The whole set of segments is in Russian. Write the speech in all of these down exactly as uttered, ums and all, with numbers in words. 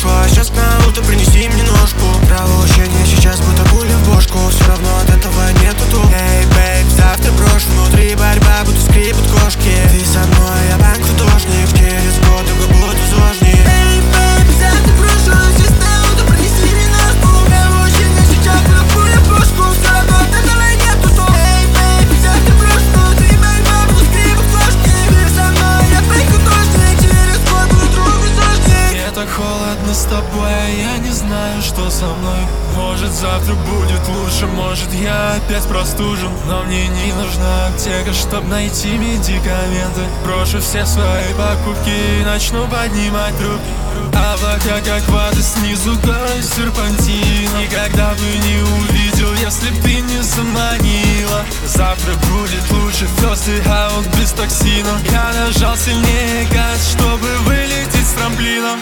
брошу, а сейчас на утро принеси мне ножку. Кровоучение сейчас будто пуля в бошку. Все равно от этого нету толку. Эй, бейб, завтра брошу. Внутри борьба, будто скрипят кошки. Ты со мной, я банк-художник. Через год только буду зожник. Эй, бейб, завтра брошу, а сейчас на утро принеси мне ножку. Кровоучение сейчас будто пуля в бошку. Все равно от этого нету толку. Эй, бейб, завтра брошу. Внутри борьба, будто скрипят кошки. Ты со мной, я банк-художник. Через год буду другу зожник. Мне так холодно с тобой, а я не знаю, что со мной. Может, завтра будет лучше, может, я опять простужен. Но мне не нужна аптека, чтоб найти медикаменты. Брошу все свои покупки и начну поднимать трубки. Облака как вода снизу, горы серпантин. Никогда бы не увидел, если б ты не заманила. Завтра будет лучше, фёсты аут без токсинов. Я нажал сильнее газ, чтобы вылететь с трамплином.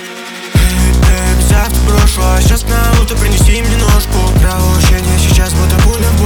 Завтра брошу, а сейчас на утро принеси мне ножку. Кровоучение сейчас будто пуля в